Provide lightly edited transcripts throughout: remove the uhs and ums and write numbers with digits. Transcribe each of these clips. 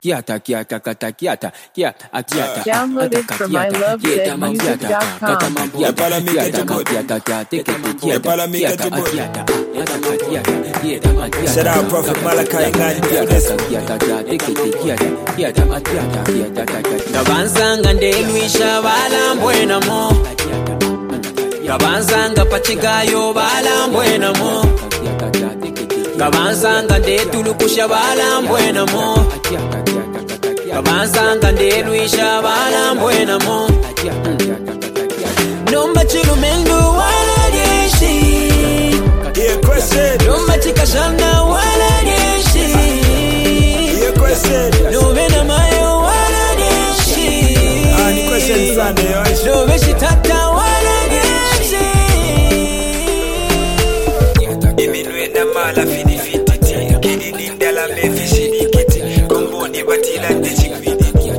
Kiata, kiata, kata, kiata, kiata, akiata. Downloaded from ilovesmusic.com. Shout out Prophet Malachi Ngandi for this one. Gabanzanga ndeluisha bala mbwena mo. Gabanzanga pachigayo bala mbwena mo. Gabanzanga ndetulukusha bala mbwena mo. Gabanzanga ndeluisha bala mbwena mo. Nomba chilumendu wala jeshi. Yeah, question. Nomba chikashana wala jeshi. Yeah, question. Novena mayo wala jeshi. Ni question Sunday, right? Noveshi tata wala jeshi. Iminwe na mala fini fititi. Kini nindala mefishi nikiti. Komboni batila ndechikwidi.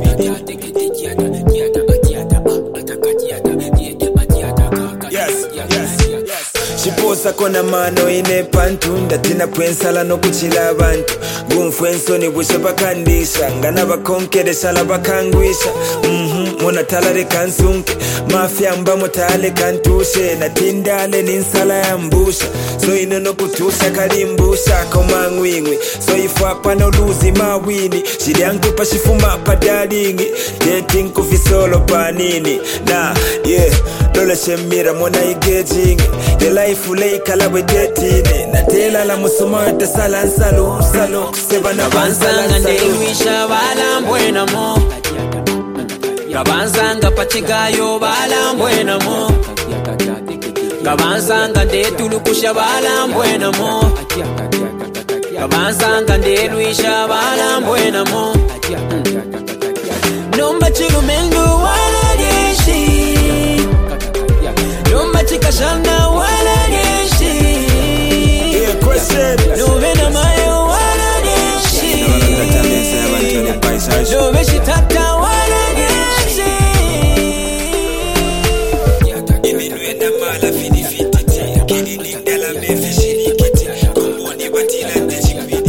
Chiposa kona mano ine pantu ndatina kwensala no kuchila abantu gumfwenso ni busha bakandisha ngana bakonkeresha la bakangwisha mona talare kansunke mafia mba motale kantushe na tindale ninsala ya mbusha so ino no kutusha kalimbusha komangwingwi so ifapa no luzi mawini shiriangu pashifuma padalingi dating kufisolo panini na yeah lola shemira mona igejingi the life ulei kalawe tetine na tela la musuma te salan salo kuseba na Gabanzanga ndeluisha bala mbwena mo. Gabanzanga pachigayo bala mbwena mo. Gabanzanga ndetulukusha bala mbwena mo. Gabanzanga ndeluisha bala mbwena mo. Nomba chilumendu wala jeshi. Nomba chikashana wala jeshi. yeah question Novena mayo wala jeshi. Noveshi tata wala jeshi. iminwe na mala fini fititi kini nindala mefishi nikiti komboni batila ndechikwidi.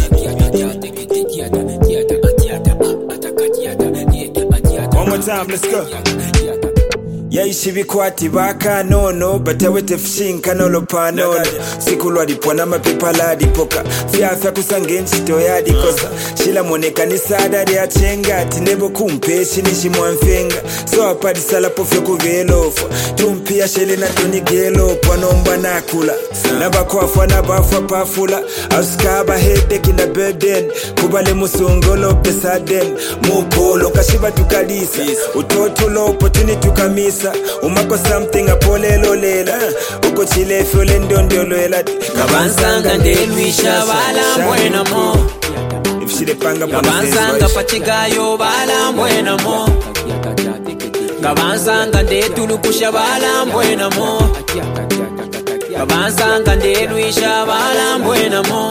One more time, let's go. Yaishi bikwati baka nono batawete fshinka nolo panono sikulwa dipona mapepa la dipoka fiafya kusangenchi toyadi kosa shila moneka ni sada ya chenga tinebo kumpeshi nishimwamfenga so apadi sala pofyo kuvelofa tumpia shele na toni gelo panomba nakula nabakwafa nabafa pafula auskaba hede kina burden kubale musungolo pesaden mupolo kashiba tukalisa utotulo opportunity kamisa umako something apolelo lela uko chilefe olendondoloela. Gabanzanga ndeluisha bala mbwena mo. Gabanzanga pachigayo bala mbwena mo. Gabanzanga ndetulukusha bala mbwena mo. Gabanzanga ndeluisha bala mbwena mo.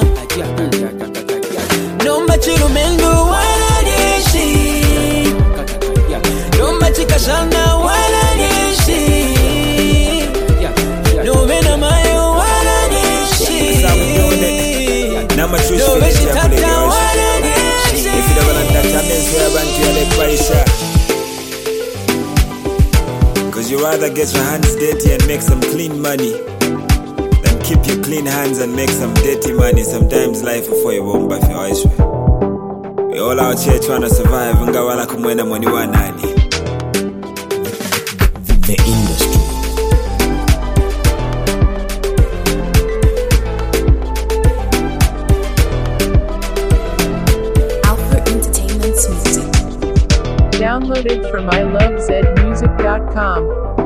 Nomba chilumendu wala jeshi. Nomba chikashana wala jeshi. Novena mayo wala jeshi. Noveshi tata wala jeshi. Cause you rather get your hands dirty and make some clean money than keep your clean hands and make some dirty money. Sometimes life before you won't buy your eyes. We all out here trying to survive. Ngawala kumwena mwani wa nani. The industry. Alpha Entertainment's music. Downloaded from ilovesmusic.com.